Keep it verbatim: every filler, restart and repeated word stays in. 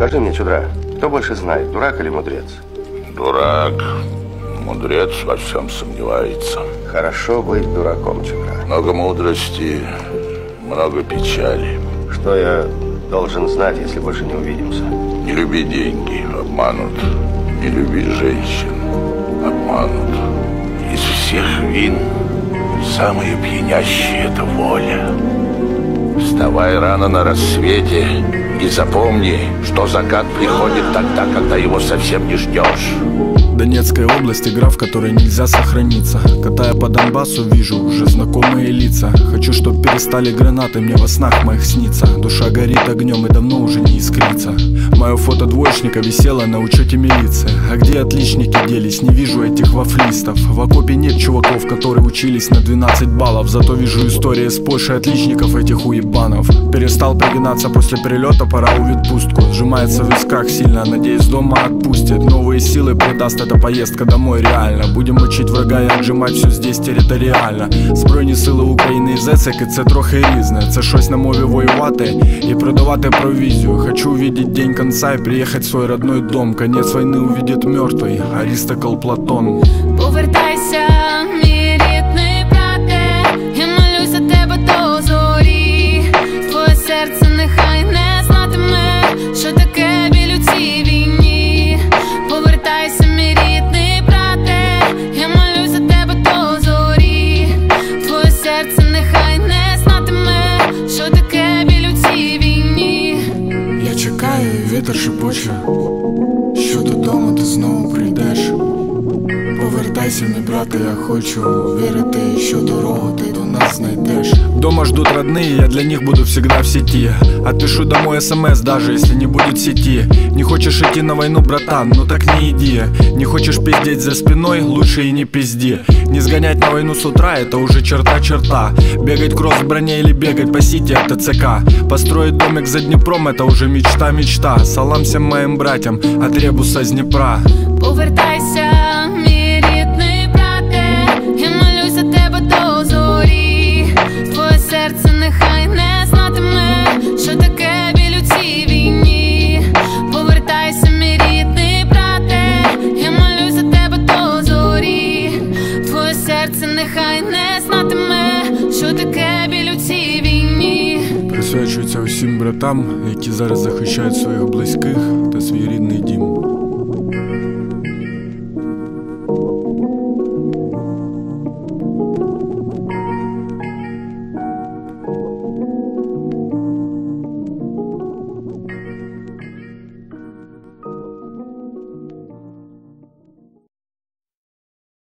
Скажи мне, чудра, кто больше знает, дурак или мудрец? Дурак. Мудрец во всем сомневается. Хорошо быть дураком, чудра. Много мудрости, много печали. Что я должен знать, если больше не увидимся? Не люби деньги, обманут. Не люби женщин, обманут. Из всех вин самое пьянящее — это воля. Вставай рано на рассвете и запомни, что закат приходит тогда, когда его совсем не ждешь. Донецкая область, игра, в которой нельзя сохраниться. Катая по Донбассу, вижу уже знакомые лица. Хочу, чтоб перестали гранаты мне во снах моих снится. Душа горит огнем и давно уже не искрится. Мое фото двоечника висело на учете милиции. А где отличники делись? Не вижу этих вафлистов. В окопе нет чуваков, которые учились на двенадцать баллов. Зато вижу истории с Польшей отличников, этих уебанов. Перестал пригинаться после прилета, пора в відпустку. Сжимается в висках сильно, надеюсь, дома отпустит. Новые силы придаст эта поездка домой реально. Будем учить врага і отжимать все здесь територіально. Збройні сили України і зецики — це трохи різне. Це щось на мові воювати і продавати провізію. Хочу увидеть день конца и приехать в свой родной дом. Конец войны увидит мертвый Аристокл Платон. Повертайся, мій рідний брате, я молюсь за тебе до зорі. Твоє серце нехай не знатиме, що таке біль у цій війні. Повертайся, мій рідний брате, я молюсь за тебе до зорі. Твоє серце нехай не знатиме, що таке біль у цій війні. Я чекаю, і вітер шепоче, що додому ти знову прийдеш. Повертайся, мій брате, я хочу вірити, що дорогу ти до нас знайдешь. Дома ждут родные, я для них буду всегда в сети. Отпишу домой смс, даже если не будет сети. Не хочешь идти на войну, братан, ну так не иди. Не хочешь пиздеть за спиной, лучше и не пизди. Не сгонять на войну с утра, это уже черта-черта. Бегать кросс в броне или бегать по сити — это ЦК. Построить домик за Днепром — это уже мечта-мечта. Салам всем моим братьям от Ребуса с Днепра. Повертайся, мій рідний брате, я молюсь за тебе до зорі. Твоє серце нехай не знатиме, що таке біль у цій війні. Повертайся, мій рідний брате, я молюсь за тебе до зорі. Твоє серце нехай не знатиме, що таке біль у цій війні. Присвячується усім братам, які зараз захищають своїх близьких.